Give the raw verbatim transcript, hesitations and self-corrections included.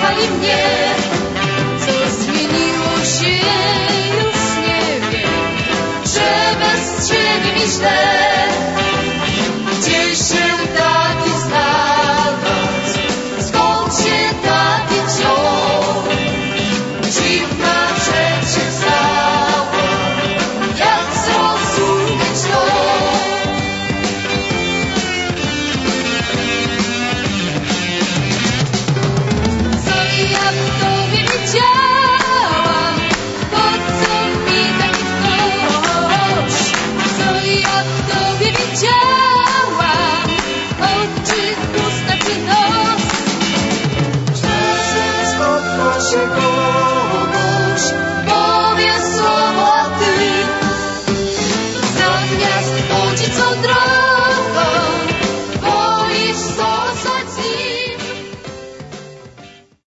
kochali mnie. Co zmieniło się, już nie wiem, że bez ciebie mi źle.